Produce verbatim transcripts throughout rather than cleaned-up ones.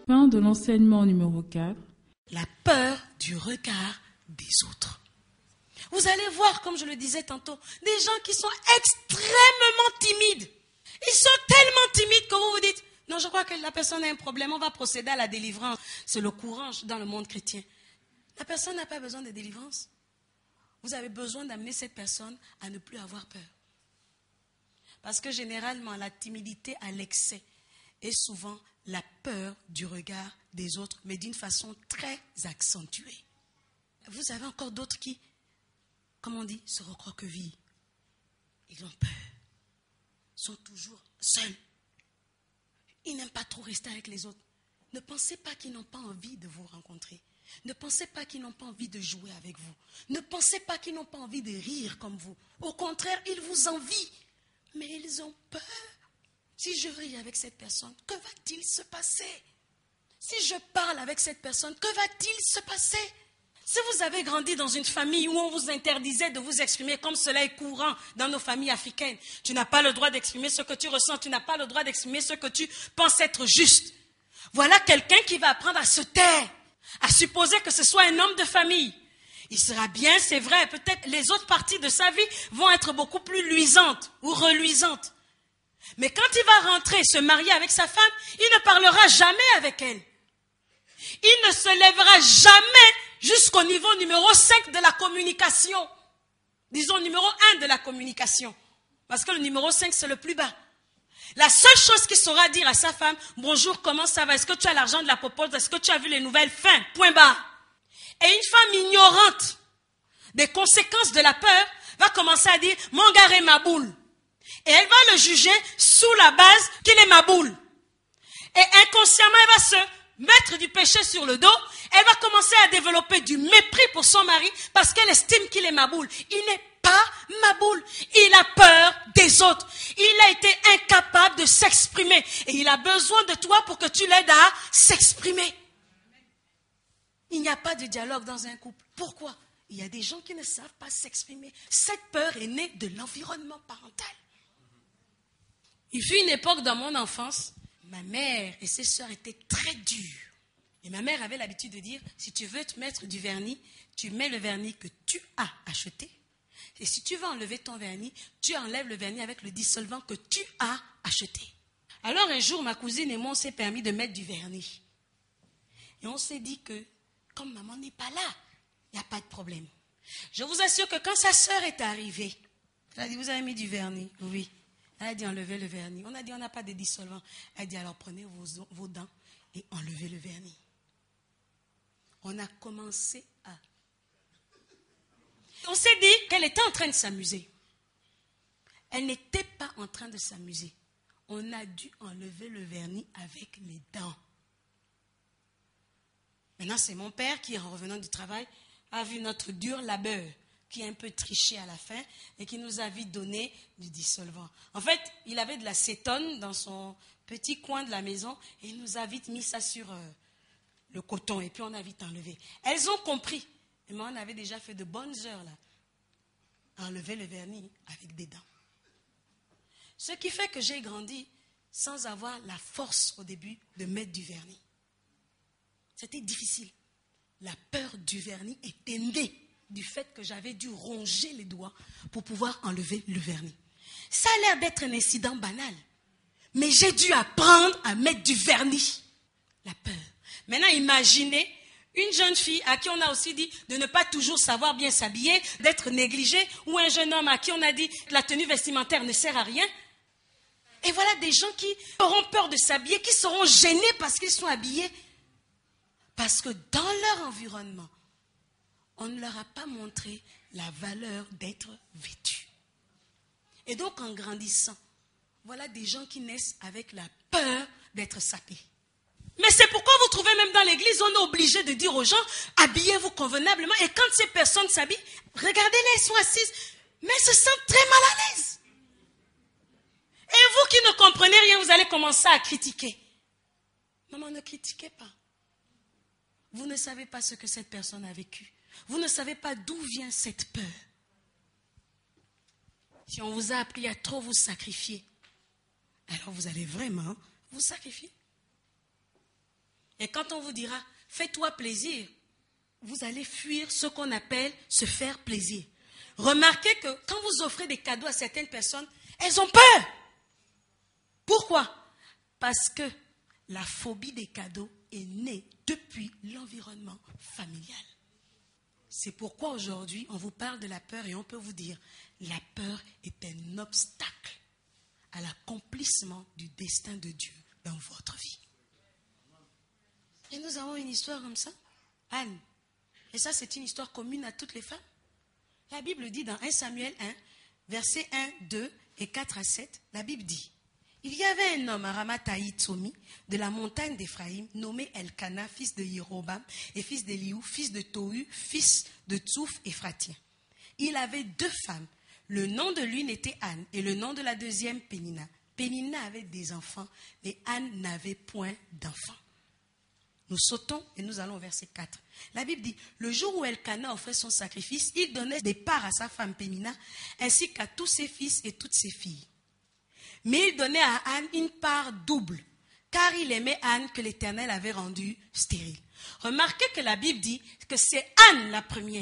Fin de l'enseignement numéro quatre. La peur du regard des autres. Vous allez voir, comme je le disais tantôt, des gens qui sont extrêmement timides. Ils sont tellement timides que vous vous dites, non, je crois que la personne a un problème, on va procéder à la délivrance. C'est le courant dans le monde chrétien. La personne n'a pas besoin de délivrance. Vous avez besoin d'amener cette personne à ne plus avoir peur. Parce que généralement, la timidité à l'excès est souvent la peur du regard des autres, mais d'une façon très accentuée. Vous avez encore d'autres qui, comme on dit, se recroquevillent. Ils ont peur. Ils sont toujours seuls. Ils n'aiment pas trop rester avec les autres. Ne pensez pas qu'ils n'ont pas envie de vous rencontrer. Ne pensez pas qu'ils n'ont pas envie de jouer avec vous. Ne pensez pas qu'ils n'ont pas envie de rire comme vous. Au contraire, ils vous envient. Mais ils ont peur. Si je ris avec cette personne, que va-t-il se passer? Si je parle avec cette personne, que va-t-il se passer? Si vous avez grandi dans une famille où on vous interdisait de vous exprimer comme cela est courant dans nos familles africaines, tu n'as pas le droit d'exprimer ce que tu ressens, tu n'as pas le droit d'exprimer ce que tu penses être juste. Voilà quelqu'un qui va apprendre à se taire, à supposer que ce soit un homme de famille. Il sera bien, c'est vrai, peut-être les autres parties de sa vie vont être beaucoup plus luisantes ou reluisantes. Mais quand il va rentrer, se marier avec sa femme, il ne parlera jamais avec elle. Il ne se lèvera jamais jusqu'au niveau numéro cinq de la communication. Disons numéro un de la communication. Parce que le numéro cinq, c'est le plus bas. La seule chose qu'il saura dire à sa femme, bonjour, comment ça va? Est-ce que tu as l'argent de la popote? Est-ce que tu as vu les nouvelles? Fin, point barre. Et une femme ignorante des conséquences de la peur va commencer à dire, mon gars est ma boule. Et elle va le juger sous la base qu'il est ma boule. Et inconsciemment, elle va se mettre du péché sur le dos. Elle va commencer à développer du mépris pour son mari parce qu'elle estime qu'il est ma boule. Il n'est pas ma boule. Il a peur des autres. Il a été incapable de s'exprimer. Et il a besoin de toi pour que tu l'aides à s'exprimer. Il n'y a pas de dialogue dans un couple. Pourquoi? Il y a des gens qui ne savent pas s'exprimer. Cette peur est née de l'environnement parental. Il fut une époque dans mon enfance, ma mère et ses sœurs étaient très dures. Et ma mère avait l'habitude de dire, si tu veux te mettre du vernis, tu mets le vernis que tu as acheté. Et si tu veux enlever ton vernis, tu enlèves le vernis avec le dissolvant que tu as acheté. Alors un jour, ma cousine et moi, on s'est permis de mettre du vernis. Et on s'est dit que, comme maman n'est pas là, il n'y a pas de problème. Je vous assure que quand sa sœur est arrivée, elle a dit, vous avez mis du vernis? Oui. Elle a dit, enlevez le vernis. On a dit, on n'a pas de dissolvant. Elle a dit, alors prenez vos, vos dents et enlevez le vernis. On a commencé à... On s'est dit qu'elle était en train de s'amuser. Elle n'était pas en train de s'amuser. On a dû enlever le vernis avec les dents. Maintenant, c'est mon père qui, en revenant du travail, a vu notre dur labeur, qui a un peu triché à la fin et qui nous a vite donné du dissolvant. En fait, il avait de l'acétone dans son petit coin de la maison et il nous a vite mis ça sur euh, le coton et puis on a vite enlevé. Elles ont compris. Et moi, on avait déjà fait de bonnes heures là, à enlever le vernis avec des dents. Ce qui fait que j'ai grandi sans avoir la force au début de mettre du vernis. C'était difficile. La peur du vernis était née du fait que j'avais dû ronger les doigts pour pouvoir enlever le vernis. Ça a l'air d'être un incident banal, mais j'ai dû apprendre à mettre du vernis. La peur. Maintenant, imaginez une jeune fille à qui on a aussi dit de ne pas toujours savoir bien s'habiller, d'être négligée, ou un jeune homme à qui on a dit que la tenue vestimentaire ne sert à rien. Et voilà des gens qui auront peur de s'habiller, qui seront gênés parce qu'ils sont habillés. Parce que dans leur environnement, on ne leur a pas montré la valeur d'être vêtus. Et donc, en grandissant, voilà des gens qui naissent avec la peur d'être sapés. Mais c'est pourquoi vous trouvez même dans l'église, on est obligé de dire aux gens, habillez-vous convenablement. Et quand ces personnes s'habillent, regardez-les, elles sont assises, mais elles se sentent très mal à l'aise. Et vous qui ne comprenez rien, vous allez commencer à critiquer. Maman, ne critiquez pas. Vous ne savez pas ce que cette personne a vécu. Vous ne savez pas d'où vient cette peur. Si on vous a appris à trop vous sacrifier, alors vous allez vraiment vous sacrifier. Et quand on vous dira, fais-toi plaisir, vous allez fuir ce qu'on appelle se faire plaisir. Remarquez que quand vous offrez des cadeaux à certaines personnes, elles ont peur. Pourquoi? Parce que la phobie des cadeaux est née depuis l'environnement familial. C'est pourquoi aujourd'hui, on vous parle de la peur et on peut vous dire, la peur est un obstacle à l'accomplissement du destin de Dieu dans votre vie. Et nous avons une histoire comme ça, Anne. Et ça, c'est une histoire commune à toutes les femmes. La Bible dit dans premier Samuel un, versets un, deux et quatre à sept, la Bible dit, il y avait un homme à Ramathaï-Tsomi, de la montagne d'Éphraïm, nommé Elkana, fils de Yerobam, et fils d'Eliou, fils de Tohu, fils de Tsouf, Éphratien. Il avait deux femmes. Le nom de l'une était Anne, et le nom de la deuxième, Pénina. Pénina avait des enfants, mais Anne n'avait point d'enfants. Nous sautons et nous allons au verset quatre. La Bible dit, le jour où Elkana offrait son sacrifice, il donnait des parts à sa femme Pénina, ainsi qu'à tous ses fils et toutes ses filles. Mais il donnait à Anne une part double, car il aimait Anne que l'Éternel avait rendue stérile. Remarquez que la Bible dit que c'est Anne la première.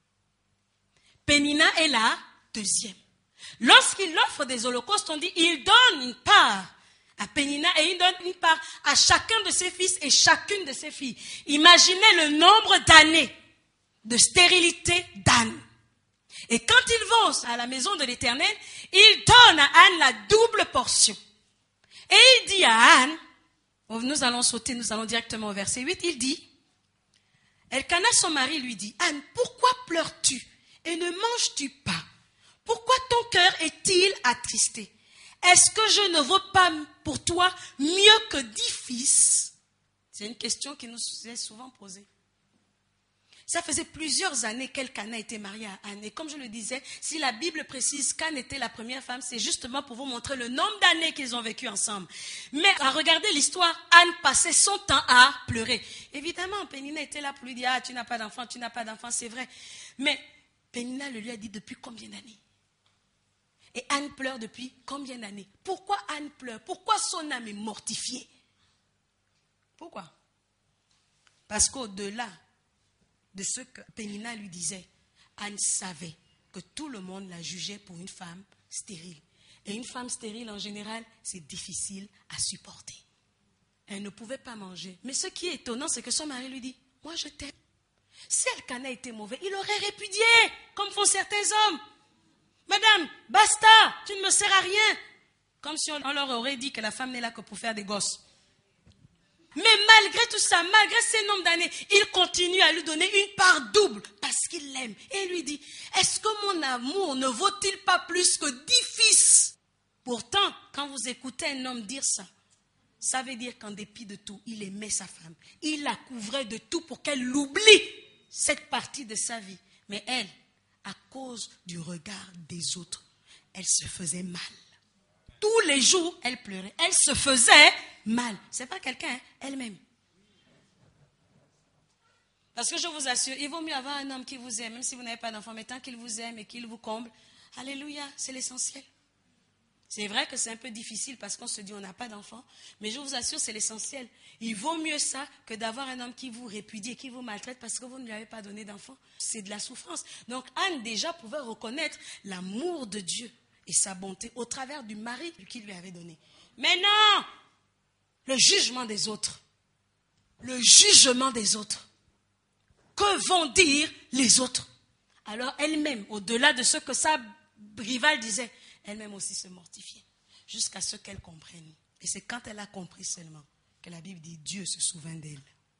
Pénina est la deuxième. Lorsqu'il offre des holocaustes, on dit il donne une part à Pénina et il donne une part à chacun de ses fils et chacune de ses filles. Imaginez le nombre d'années de stérilité d'Anne. Et quand ils vont à la maison de l'Éternel, il donne à Anne la double portion. Et il dit à Anne, nous allons sauter, nous allons directement au verset huit, il dit, Elkana, son mari, lui dit, Anne, pourquoi pleures-tu et ne manges-tu pas? Pourquoi ton cœur est-il attristé? Est-ce que je ne vaux pas pour toi mieux que dix fils? C'est une question qui nous est souvent posée. Ça faisait plusieurs années qu'Elkana était marié à Anne. Et comme je le disais, si la Bible précise qu'Anne était la première femme, c'est justement pour vous montrer le nombre d'années qu'ils ont vécu ensemble. Mais à regarder l'histoire, Anne passait son temps à pleurer. Évidemment, Pénina était là pour lui dire, ah, tu n'as pas d'enfant, tu n'as pas d'enfant, c'est vrai. Mais Pénina le lui a dit depuis combien d'années? Et Anne pleure depuis combien d'années? Pourquoi Anne pleure? Pourquoi son âme est mortifiée? Pourquoi? Parce qu'au-delà de ce que Pénina lui disait, Anne savait que tout le monde la jugeait pour une femme stérile. Et une femme stérile, en général, c'est difficile à supporter. Elle ne pouvait pas manger. Mais ce qui est étonnant, c'est que son mari lui dit, moi je t'aime. Si Elkana était mauvais, il aurait répudié, comme font certains hommes. Madame, basta, tu ne me sers à rien. Comme si on leur aurait dit que la femme n'est là que pour faire des gosses. Mais malgré tout ça, malgré ces nombres d'années, il continue à lui donner une part double parce qu'il l'aime. Et il lui dit, est-ce que mon amour ne vaut-il pas plus que dix fils? Pourtant, quand vous écoutez un homme dire ça, ça veut dire qu'en dépit de tout, il aimait sa femme. Il la couvrait de tout pour qu'elle oublie cette partie de sa vie. Mais elle, à cause du regard des autres, elle se faisait mal. Tous les jours, elle pleurait. Elle se faisait mal. Ce n'est pas quelqu'un, hein, elle-même. Parce que je vous assure, il vaut mieux avoir un homme qui vous aime, même si vous n'avez pas d'enfant, mais tant qu'il vous aime et qu'il vous comble, alléluia, c'est l'essentiel. C'est vrai que c'est un peu difficile parce qu'on se dit on n'a pas d'enfant, mais je vous assure, c'est l'essentiel. Il vaut mieux ça que d'avoir un homme qui vous répudie et qui vous maltraite parce que vous ne lui avez pas donné d'enfant. C'est de la souffrance. Donc Anne déjà pouvait reconnaître l'amour de Dieu et sa bonté au travers du mari qu'il lui avait donné. Mais non, le jugement des autres, le jugement des autres. Que vont dire les autres? Alors elle-même, au-delà de ce que sa rivale disait, elle-même aussi se mortifiait, jusqu'à ce qu'elle comprenne. Et c'est quand elle a compris seulement que la Bible dit Dieu se souvint d'elle.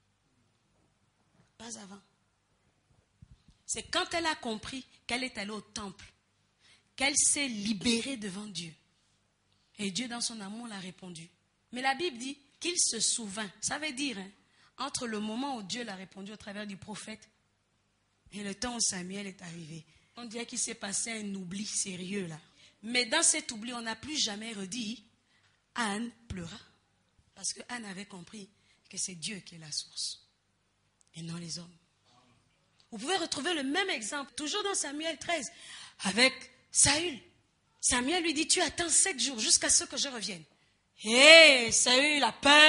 Pas avant. C'est quand elle a compris qu'elle est allée au temple, qu'elle s'est libérée devant Dieu. Et Dieu, dans son amour, l'a répondu. Mais la Bible dit qu'il se souvint. Ça veut dire, hein, entre le moment où Dieu l'a répondu au travers du prophète et le temps où Samuel est arrivé, on dirait qu'il s'est passé un oubli sérieux là. Mais dans cet oubli, on n'a plus jamais redit Anne pleura. Parce que Anne avait compris que c'est Dieu qui est la source et non les hommes. Vous pouvez retrouver le même exemple, toujours dans Samuel treize, avec Saül. Samuel lui dit, tu attends sept jours jusqu'à ce que je revienne. Et Saül a peur.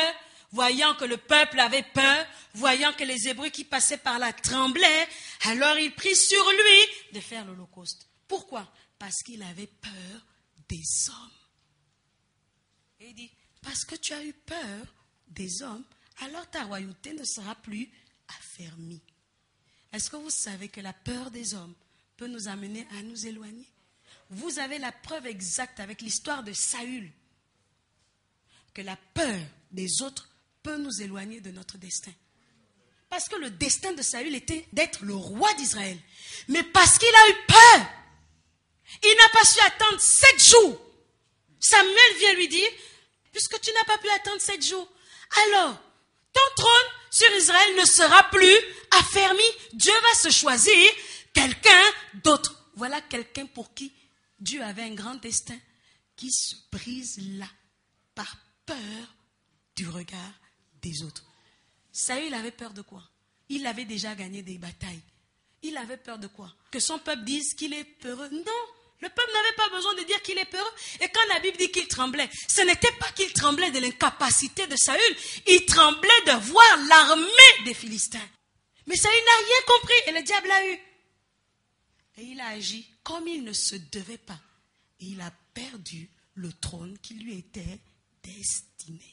voyant que le peuple avait peur, voyant que les Hébreux qui passaient par là tremblaient, alors il prit sur lui de faire l'holocauste. Pourquoi? Parce qu'il avait peur des hommes. Et il dit, parce que tu as eu peur des hommes, alors ta royauté ne sera plus affermie. Est-ce que vous savez que la peur des hommes peut nous amener à nous éloigner? Vous avez la preuve exacte avec l'histoire de Saül, que la peur des autres peut nous éloigner de notre destin. Parce que le destin de Saül était d'être le roi d'Israël. Mais parce qu'il a eu peur, il n'a pas su attendre sept jours. Samuel vient lui dire, puisque tu n'as pas pu attendre sept jours, alors ton trône sur Israël ne sera plus affermi. Dieu va se choisir quelqu'un d'autre. Voilà quelqu'un pour qui Dieu avait un grand destin qui se brise là par peur du regard des autres. Saül avait peur de quoi? Il avait déjà gagné des batailles. Il avait peur de quoi? Que son peuple dise qu'il est peureux. Non, le peuple n'avait pas besoin de dire qu'il est peureux. Et quand la Bible dit qu'il tremblait, ce n'était pas qu'il tremblait de l'incapacité de Saül. Il tremblait de voir l'armée des Philistins. Mais Saül n'a rien compris et le diable l'a eu. Et il a agi comme il ne se devait pas. Et il a perdu le trône qui lui était destiné.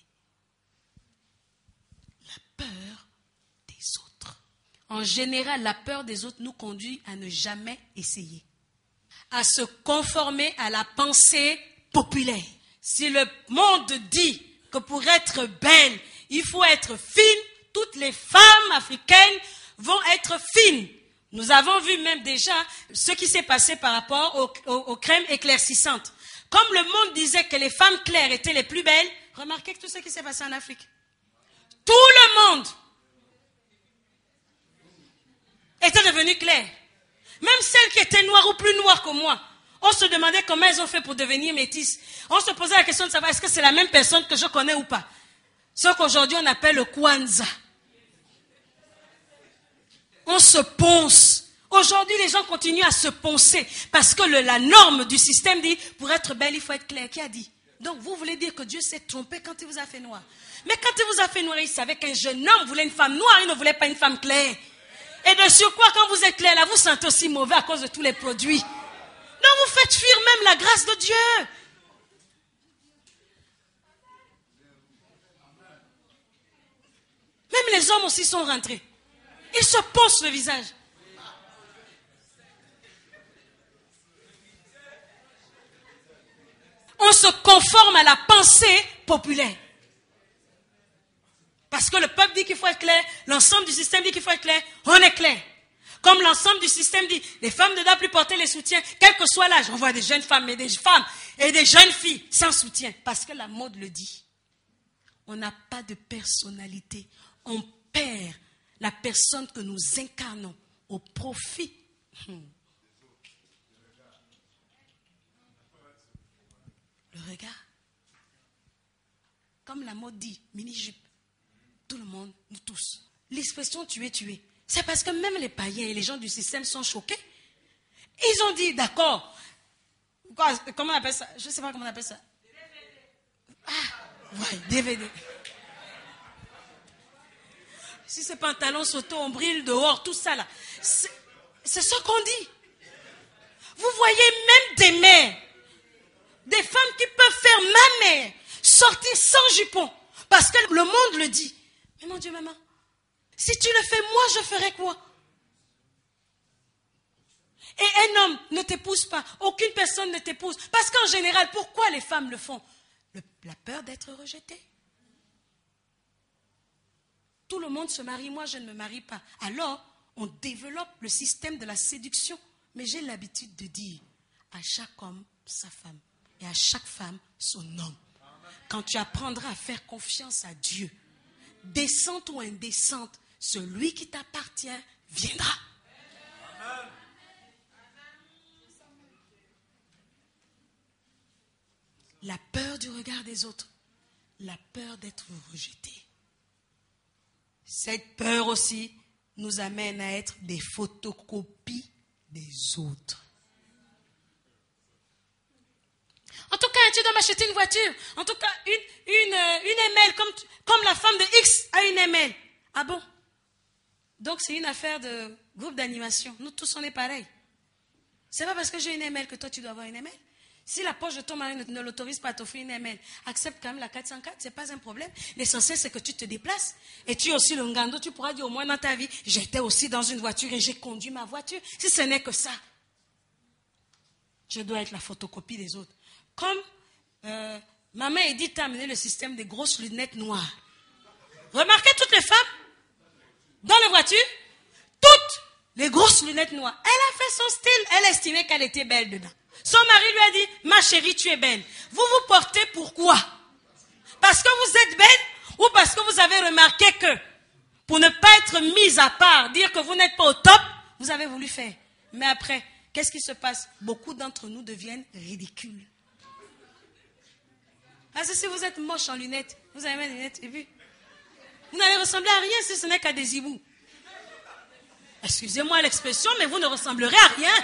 La peur des autres. En général, la peur des autres nous conduit à ne jamais essayer, à se conformer à la pensée populaire. Si le monde dit que pour être belle, il faut être fine, toutes les femmes africaines vont être fines. Nous avons vu même déjà ce qui s'est passé par rapport aux, aux, aux crèmes éclaircissantes. Comme le monde disait que les femmes claires étaient les plus belles, remarquez tout ce qui s'est passé en Afrique. Tout le monde était devenu clair. Même celles qui étaient noires ou plus noires que moi. On se demandait comment elles ont fait pour devenir métisses. On se posait la question de savoir est-ce que c'est la même personne que je connais ou pas. Ce qu'aujourd'hui on appelle le Kwanzaa. On se ponce. Aujourd'hui, les gens continuent à se poncer parce que le, la norme du système dit pour être belle, il faut être clair. Qui a dit? Donc, vous voulez dire que Dieu s'est trompé quand il vous a fait noir. Mais quand il vous a fait noir, il savait qu'un jeune homme voulait une femme noire, il ne voulait pas une femme claire. Et de surcroît, quand vous êtes clair, là, vous sentez aussi mauvais à cause de tous les produits. Donc, vous faites fuir même la grâce de Dieu. Même les hommes aussi sont rentrés. Ils se poncent le visage. On se conforme à la pensée populaire. Parce que le peuple dit qu'il faut être clair, l'ensemble du système dit qu'il faut être clair, on est clair. Comme l'ensemble du système dit, les femmes ne doivent plus porter les soutiens, quel que soit l'âge. On voit des jeunes femmes et des femmes et des jeunes filles sans soutien. Parce que la mode le dit. On n'a pas de personnalité. On perd la personne que nous incarnons au profit. Hmm. Le regard. Comme la mode dit, mini-jupe. Tout le monde, nous tous. L'expression tuer, tuer. C'est parce que même les païens et les gens du système sont choqués. Ils ont dit, d'accord. Comment on appelle ça? Je ne sais pas comment on appelle ça. Ah, ouais, D V D. Si ces pantalons s'auto-ombrillent dehors, tout ça là. C'est, c'est ce qu'on dit. Vous voyez même des mères, des femmes qui peuvent faire ma mère sortir sans jupon. Parce que le monde le dit. Mais mon Dieu, maman, si tu le fais, moi je ferai quoi? Et un homme ne t'épouse pas. Aucune personne ne t'épouse. Parce qu'en général, pourquoi les femmes le font? Le, la peur d'être rejetée. Tout le monde se marie, moi je ne me marie pas. Alors, on développe le système de la séduction. Mais j'ai l'habitude de dire, à chaque homme, sa femme. Et à chaque femme, son homme. Quand tu apprendras à faire confiance à Dieu, décente ou indécente, celui qui t'appartient viendra. Amen. La peur du regard des autres, la peur d'être rejeté. Cette peur aussi nous amène à être des photocopies des autres. En tout cas, tu dois m'acheter une voiture. En tout cas, une, une, euh, une M L, comme, comme la femme de X a une M L. Ah bon? Donc c'est une affaire de groupe d'animation. Nous tous, on est pareils. C'est pas parce que j'ai une M L que toi, tu dois avoir une M L. Si la poche de ton mari ne, ne l'autorise pas à t'offrir une M L, accepte quand même la quatre cent quatre, c'est pas un problème. L'essentiel, c'est que tu te déplaces. Et tu es aussi le ngando, tu pourras dire au moins dans ta vie, j'étais aussi dans une voiture et j'ai conduit ma voiture. Si ce n'est que ça, je dois être la photocopie des autres. Comme euh, maman Edith a amené le système des grosses lunettes noires. Remarquez toutes les femmes dans les voitures, toutes les grosses lunettes noires. Elle a fait son style, elle estimait qu'elle était belle dedans. Son mari lui a dit, ma chérie, tu es belle. Vous vous portez pourquoi? Parce que vous êtes belle ou parce que vous avez remarqué que pour ne pas être mise à part, dire que vous n'êtes pas au top, vous avez voulu faire. Mais après, qu'est-ce qui se passe? Beaucoup d'entre nous deviennent ridicules. Parce que si vous êtes moche en lunettes, vous avez mes lunettes, et puis, vous n'allez ressembler à rien si ce n'est qu'à des hiboux. Excusez-moi l'expression, mais vous ne ressemblerez à rien.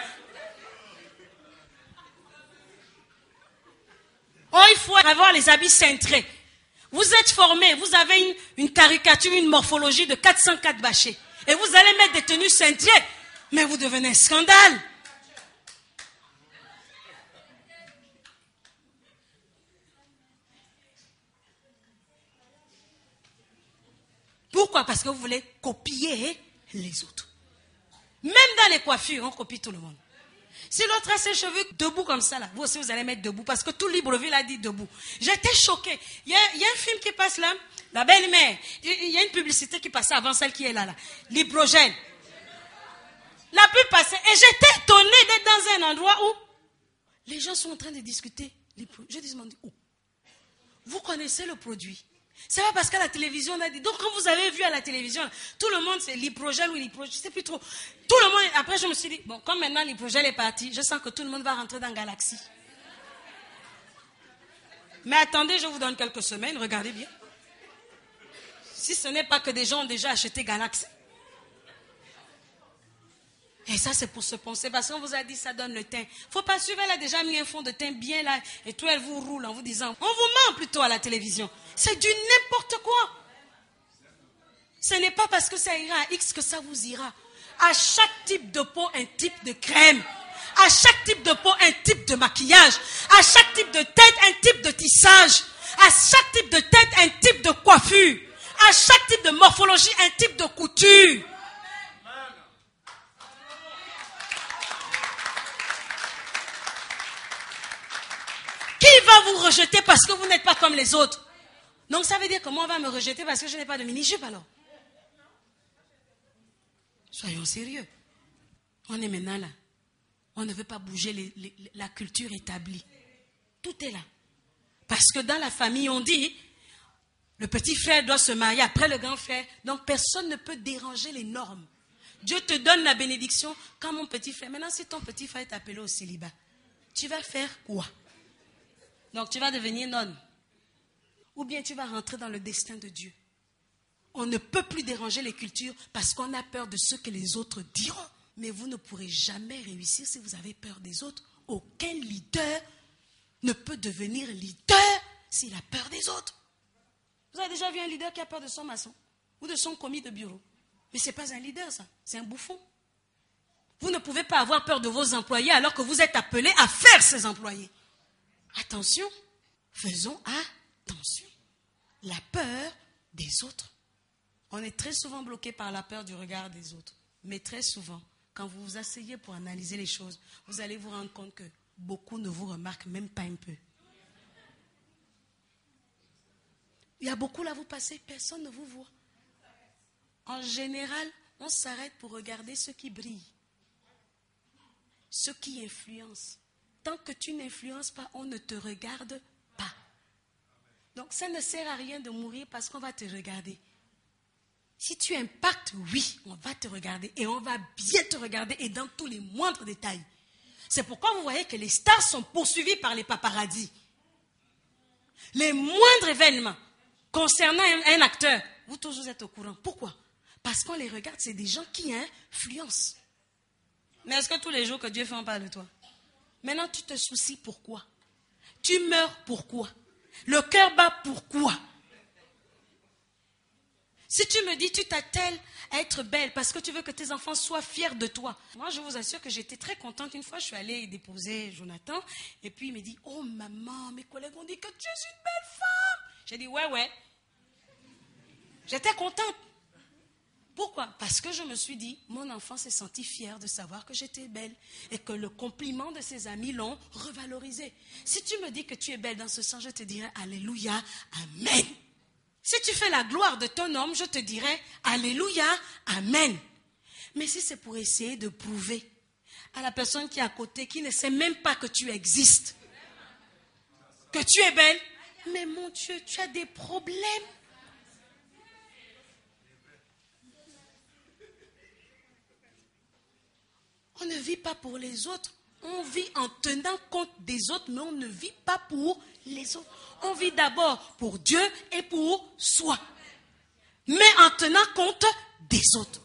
Oh, il faut avoir les habits cintrés. Vous êtes formés, vous avez une, une caricature, une morphologie de quatre cent quatre bâchés. Et vous allez mettre des tenues cintrées. Mais vous devenez un scandale. Pourquoi? Parce que vous voulez copier les autres. Même dans les coiffures, on copie tout le monde. Si l'autre a ses cheveux debout comme ça, là, vous aussi vous allez mettre debout, parce que tout Libreville a dit debout. J'étais choquée. Il y, a, il y a un film qui passe là, La Belle-Mère. Il y a une publicité qui passait avant celle qui est là, là. L'hybrogène. La pub passait, et j'étais étonnée d'être dans un endroit où les gens sont en train de discuter. Je dis, où? Vous connaissez le produit? C'est pas parce qu'à la télévision on a dit. Donc quand vous avez vu à la télévision, tout le monde c'est l'hybrogène ou l'hybrogène, je sais plus trop. Tout le monde. Après je me suis dit bon, comme maintenant l'hybrogène est parti, je sens que tout le monde va rentrer dans Galaxy. Mais attendez, je vous donne quelques semaines, regardez bien. Si ce n'est pas que des gens ont déjà acheté Galaxy. Et ça, c'est pour se penser, parce qu'on vous a dit ça donne le teint. Faut pas suivre, elle a déjà mis un fond de teint bien là, et tout, elle vous roule en vous disant, on vous ment plutôt à la télévision. C'est du n'importe quoi. Ce n'est pas parce que ça ira à X que ça vous ira. À chaque type de peau, un type de crème. À chaque type de peau, un type de maquillage. À chaque type de tête, un type de tissage. À chaque type de tête, un type de coiffure. À chaque type de morphologie, un type de couture. Qui va vous rejeter parce que vous n'êtes pas comme les autres? Donc ça veut dire que moi on va me rejeter parce que je n'ai pas de mini-jupe alors. Soyons sérieux. On est maintenant là. On ne veut pas bouger les, les, la culture établie. Tout est là. Parce que dans la famille on dit, le petit frère doit se marier après le grand frère. Donc personne ne peut déranger les normes. Dieu te donne la bénédiction quand mon petit frère. Maintenant si ton petit frère est appelé au célibat, tu vas faire quoi? Donc tu vas devenir nonne. Ou bien tu vas rentrer dans le destin de Dieu. On ne peut plus déranger les cultures parce qu'on a peur de ce que les autres diront. Mais vous ne pourrez jamais réussir si vous avez peur des autres. Aucun leader ne peut devenir leader s'il a peur des autres. Vous avez déjà vu un leader qui a peur de son maçon ou de son commis de bureau? Mais ce n'est pas un leader ça, c'est un bouffon. Vous ne pouvez pas avoir peur de vos employés alors que vous êtes appelés à faire ces employés. Attention, faisons attention. La peur des autres. On est très souvent bloqué par la peur du regard des autres. Mais très souvent, quand vous vous asseyez pour analyser les choses, vous allez vous rendre compte que beaucoup ne vous remarquent même pas un peu. Il y a beaucoup là, vous passez, personne ne vous voit. En général, on s'arrête pour regarder ceux qui brillent, ceux qui influencent. Tant que tu n'influences pas, on ne te regarde pas. Donc ça ne sert à rien de mourir parce qu'on va te regarder. Si tu impactes, oui, on va te regarder et on va bien te regarder et dans tous les moindres détails. C'est pourquoi vous voyez que les stars sont poursuivies par les paparazzis. Les moindres événements concernant un, un acteur, vous tous vous êtes au courant. Pourquoi? Parce qu'on les regarde, c'est des gens qui influencent. Mais est-ce que tous les jours que Dieu fait, on parle de toi? Maintenant, tu te soucies pourquoi? Tu meurs pourquoi? Le cœur bat pourquoi? Si tu me dis, tu t'attelles à être belle parce que tu veux que tes enfants soient fiers de toi. Moi, je vous assure que j'étais très contente. Une fois, je suis allée déposer Jonathan. Et puis, il me dit, oh maman, mes collègues ont dit que tu es une belle femme. J'ai dit, ouais, ouais. J'étais contente. Pourquoi? Parce que je me suis dit, mon enfant s'est senti fier de savoir que j'étais belle. Et que le compliment de ses amis l'ont revalorisé. Si tu me dis que tu es belle dans ce sens, je te dirai, alléluia, amen. Si tu fais la gloire de ton homme, je te dirai, alléluia, amen. Mais si c'est pour essayer de prouver à la personne qui est à côté, qui ne sait même pas que tu existes, que tu es belle, mais mon Dieu, tu as des problèmes. On ne vit pas pour les autres. On vit en tenant compte des autres, mais on ne vit pas pour les autres. On vit d'abord pour Dieu et pour soi. Mais en tenant compte des autres.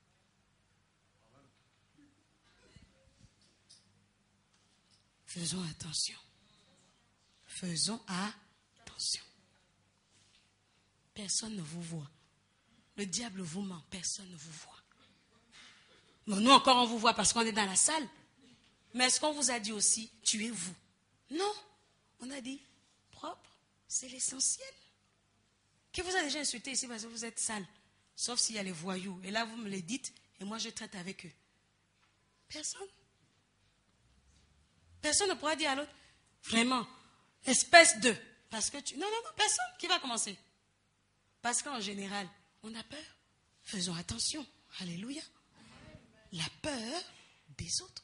Faisons attention. Faisons attention. Personne ne vous voit. Le diable vous ment. Personne ne vous voit. Non, nous encore on vous voit parce qu'on est dans la salle. Mais est-ce qu'on vous a dit aussi, tuez-vous? Non. On a dit, propre, c'est l'essentiel. Qui vous a déjà insulté ici parce que vous êtes sale? Sauf s'il y a les voyous. Et là, vous me le dites et moi, je traite avec eux. Personne. Personne ne pourra dire à l'autre, vraiment, espèce de. Parce que tu... Non, non, non, personne. Qui va commencer? Parce qu'en général, on a peur. Faisons attention. Alléluia. La peur des autres.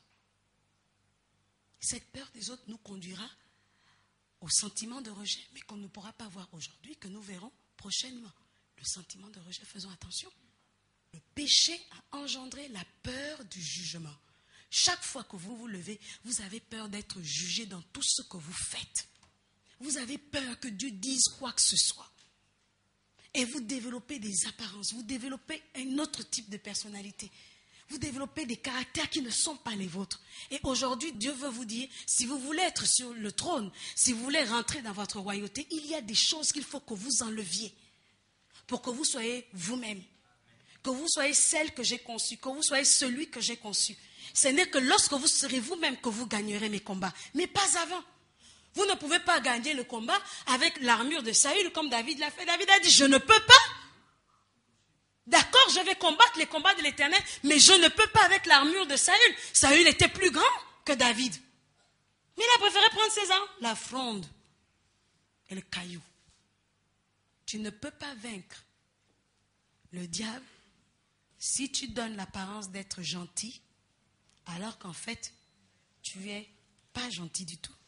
Cette peur des autres nous conduira au sentiment de rejet, mais qu'on ne pourra pas voir aujourd'hui, que nous verrons prochainement. Le sentiment de rejet, faisons attention. Le péché a engendré la peur du jugement. Chaque fois que vous vous levez, vous avez peur d'être jugé dans tout ce que vous faites. Vous avez peur que Dieu dise quoi que ce soit. Et vous développez des apparences, vous développez un autre type de personnalité. Vous développez des caractères qui ne sont pas les vôtres. Et aujourd'hui, Dieu veut vous dire, si vous voulez être sur le trône, si vous voulez rentrer dans votre royauté, il y a des choses qu'il faut que vous enleviez pour que vous soyez vous-même. Que vous soyez celle que j'ai conçue, que vous soyez celui que j'ai conçu. Ce n'est que lorsque vous serez vous-même que vous gagnerez mes combats, mais pas avant. Vous ne pouvez pas gagner le combat avec l'armure de Saül comme David l'a fait. David a dit, je ne peux pas. D'accord, je vais combattre les combats de l'Éternel, mais je ne peux pas avec l'armure de Saül. Saül était plus grand que David. Mais il a préféré prendre ses armes, la fronde et le caillou. Tu ne peux pas vaincre le diable si tu donnes l'apparence d'être gentil, alors qu'en fait, tu es pas gentil du tout.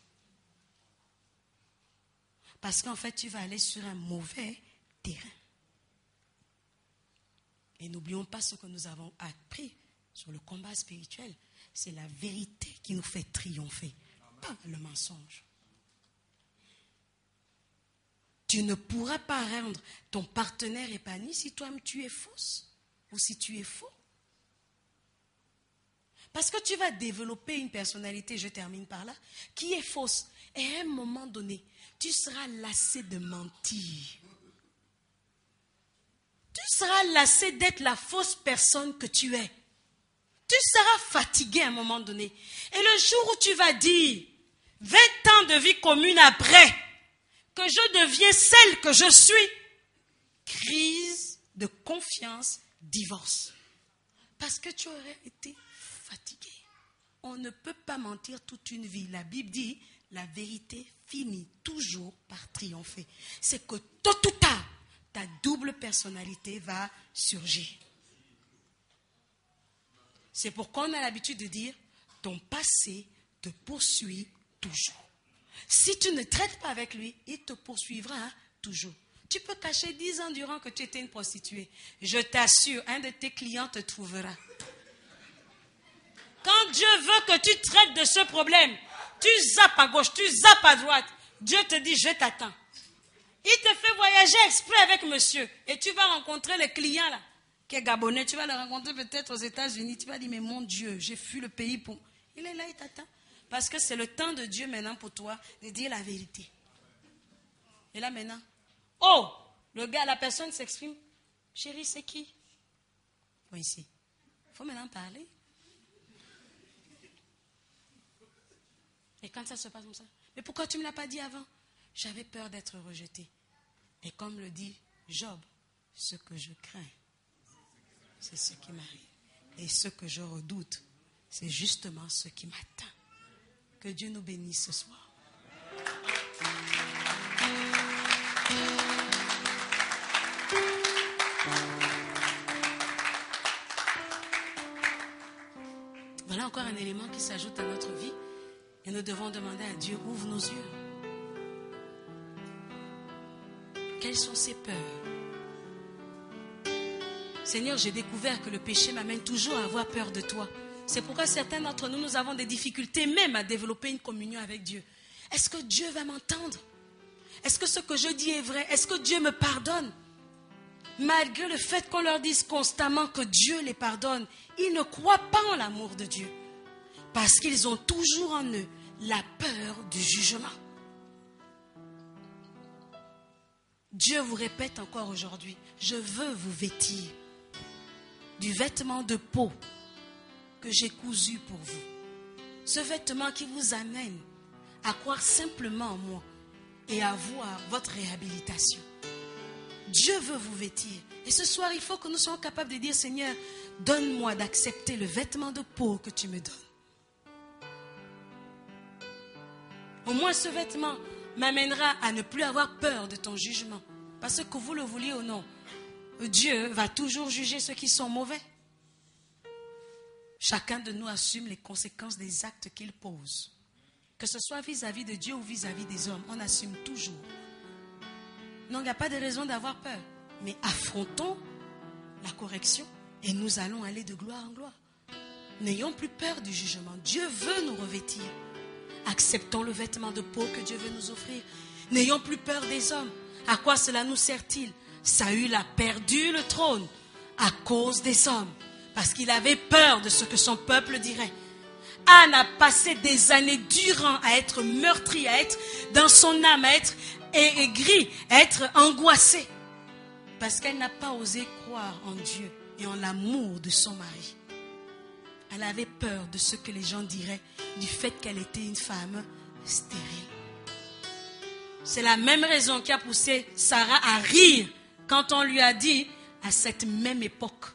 Parce qu'en fait, tu vas aller sur un mauvais terrain. Et n'oublions pas ce que nous avons appris sur le combat spirituel. C'est la vérité qui nous fait triompher, pas le mensonge. Tu ne pourras pas rendre ton partenaire épanoui si toi-même tu es fausse ou si tu es faux. Parce que tu vas développer une personnalité, je termine par là, qui est fausse. Et à un moment donné, tu seras lassé de mentir. Tu seras lassé d'être la fausse personne que tu es. Tu seras fatigué à un moment donné. Et le jour où tu vas dire, vingt ans de vie commune après, que je deviens celle que je suis, crise de confiance, divorce. Parce que tu aurais été fatigué. On ne peut pas mentir toute une vie. La Bible dit, la vérité finit toujours par triompher. C'est que tôt ou tard, ta double personnalité va surgir. C'est pourquoi on a l'habitude de dire, ton passé te poursuit toujours. Si tu ne traites pas avec lui, il te poursuivra toujours. Tu peux cacher dix ans durant que tu étais une prostituée. Je t'assure, un de tes clients te trouvera. Quand Dieu veut que tu traites de ce problème, tu zappes à gauche, tu zappes à droite. Dieu te dit, je t'attends. Il te fait voyager exprès avec monsieur. Et tu vas rencontrer le client là, qui est gabonais. Tu vas le rencontrer peut-être aux États-Unis. Tu vas dire, mais mon Dieu, j'ai fui le pays pour... Il est là, il t'attend. Parce que c'est le temps de Dieu maintenant pour toi de dire la vérité. Et là maintenant, oh, le gars, la personne s'exprime. Chérie, c'est qui? Bon, ici. Il faut maintenant parler. Et quand ça se passe comme ça, mais pourquoi tu ne me l'as pas dit avant? J'avais peur d'être rejeté. Et comme le dit Job, ce que je crains, c'est ce qui m'arrive. Et ce que je redoute, c'est justement ce qui m'atteint. Que Dieu nous bénisse ce soir. Voilà encore un élément qui s'ajoute à notre vie. Et nous devons demander à Dieu, ouvre nos yeux. Quelles sont ces peurs? Seigneur, j'ai découvert que le péché m'amène toujours à avoir peur de toi. C'est pourquoi certains d'entre nous, nous avons des difficultés même à développer une communion avec Dieu. Est-ce que Dieu va m'entendre? Est-ce que ce que je dis est vrai? Est-ce que Dieu me pardonne? Malgré le fait qu'on leur dise constamment que Dieu les pardonne, ils ne croient pas en l'amour de Dieu. Parce qu'ils ont toujours en eux la peur du jugement. Dieu vous répète encore aujourd'hui, je veux vous vêtir du vêtement de peau que j'ai cousu pour vous. Ce vêtement qui vous amène à croire simplement en moi et à voir votre réhabilitation. Dieu veut vous vêtir. Et ce soir, il faut que nous soyons capables de dire, Seigneur, donne-moi d'accepter le vêtement de peau que tu me donnes. Au moins ce vêtement m'amènera à ne plus avoir peur de ton jugement. Parce que vous le vouliez ou non, Dieu va toujours juger ceux qui sont mauvais. Chacun de nous assume les conséquences des actes qu'il pose. Que ce soit vis-à-vis de Dieu ou vis-à-vis des hommes, on assume toujours. Non, il n'y a pas de raison d'avoir peur. Mais affrontons la correction et nous allons aller de gloire en gloire. N'ayons plus peur du jugement. Dieu veut nous revêtir. Acceptons le vêtement de peau que Dieu veut nous offrir. N'ayons plus peur des hommes. À quoi cela nous sert-il? Saül a perdu le trône à cause des hommes. Parce qu'il avait peur de ce que son peuple dirait. Anne a passé des années durant à être meurtrie, à être dans son âme, à être aigrie, à être angoissée. Parce qu'elle n'a pas osé croire en Dieu et en l'amour de son mari. Elle avait peur de ce que les gens diraient du fait qu'elle était une femme stérile. C'est la même raison qui a poussé Sarah à rire quand on lui a dit à cette même époque.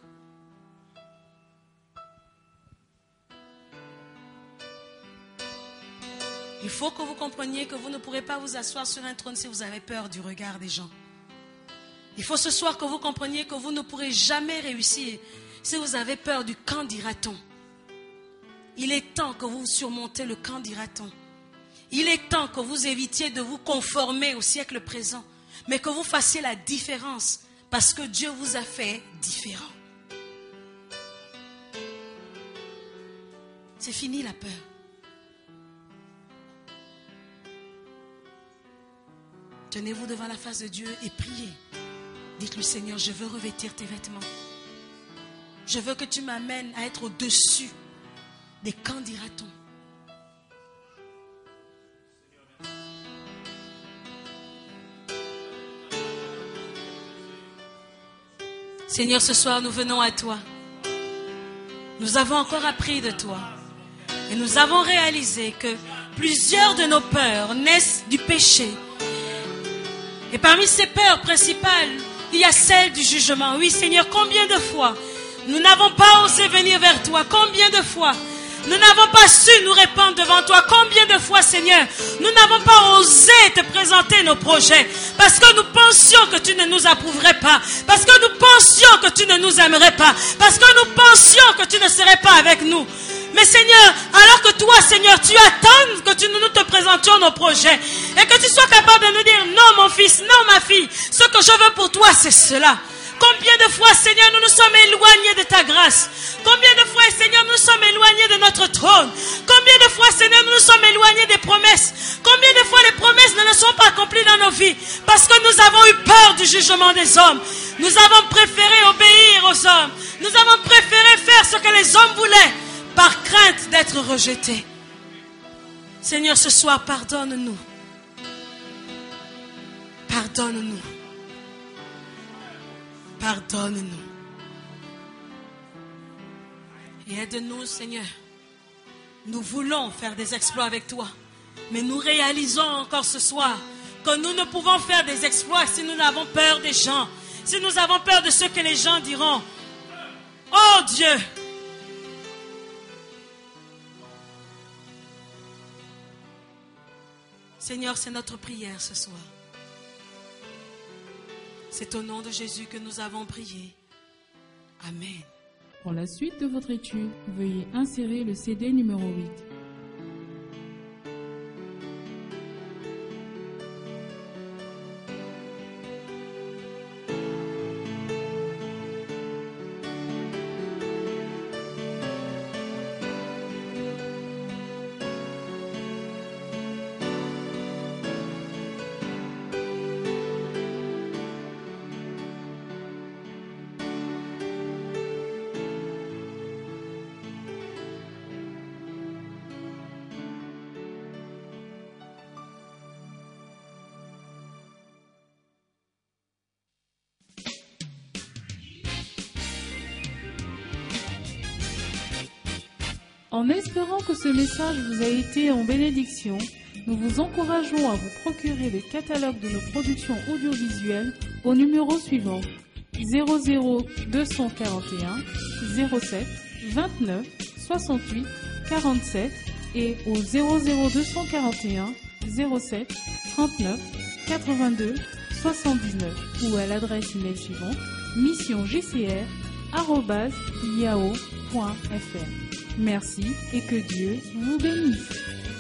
Il faut que vous compreniez que vous ne pourrez pas vous asseoir sur un trône si vous avez peur du regard des gens. Il faut ce soir que vous compreniez que vous ne pourrez jamais réussir si vous avez peur du qu'en dira-t-on. Il est temps que vous surmontez le qu'en dira-t-on. Il est temps que vous évitiez de vous conformer au siècle présent, mais que vous fassiez la différence parce que Dieu vous a fait différent. C'est fini la peur. Tenez-vous devant la face de Dieu et priez. Dites-lui, Seigneur, je veux revêtir tes vêtements. Je veux que tu m'amènes à être au-dessus des qu'en dira-t-on. Seigneur, ce soir, nous venons à toi. Nous avons encore appris de toi. Et nous avons réalisé que plusieurs de nos peurs naissent du péché. Et parmi ces peurs principales, il y a celle du jugement. Oui, Seigneur, combien de fois nous n'avons pas osé venir vers toi? Combien de fois nous n'avons pas su nous répandre devant toi? Combien de fois, Seigneur, nous n'avons pas osé te présenter nos projets? Parce que nous pensions que tu ne nous approuverais pas. Parce que nous pensions que tu ne nous aimerais pas. Parce que nous pensions que tu ne serais pas avec nous. Mais Seigneur, alors que toi, Seigneur, tu attends que tu, nous te présentions nos projets. Et que tu sois capable de nous dire, non mon fils, non ma fille, ce que je veux pour toi, c'est cela. Combien de fois, Seigneur, nous nous sommes éloignés de ta grâce? Combien de fois, Seigneur, nous nous sommes éloignés de notre trône? Combien de fois, Seigneur, nous nous sommes éloignés des promesses? Combien de fois les promesses ne sont pas accomplies dans nos vies? Parce que nous avons eu peur du jugement des hommes. Nous avons préféré obéir aux hommes. Nous avons préféré faire ce que les hommes voulaient par crainte d'être rejetés. Seigneur, ce soir, pardonne-nous. Pardonne-nous. Pardonne-nous. Et aide-nous, Seigneur. Nous voulons faire des exploits avec toi. Mais nous réalisons encore ce soir que nous ne pouvons faire des exploits si nous avons peur des gens. Si nous avons peur de ce que les gens diront. Oh Dieu! Seigneur, c'est notre prière ce soir. C'est au nom de Jésus que nous avons prié. Amen. Pour la suite de votre étude, veuillez insérer le C D numéro huit. En espérant que ce message vous a été en bénédiction, nous vous encourageons à vous procurer le catalogue de nos productions audiovisuelles au numéro suivant zéro zéro deux cent quarante et un zéro sept vingt-neuf soixante-huit quarante-sept et au zéro zéro deux cent quarante et un zéro sept trente-neuf quatre-vingt-deux soixante-dix-neuf ou à l'adresse email suivante mission g c r arobase yahoo point f r. Merci et que Dieu vous bénisse.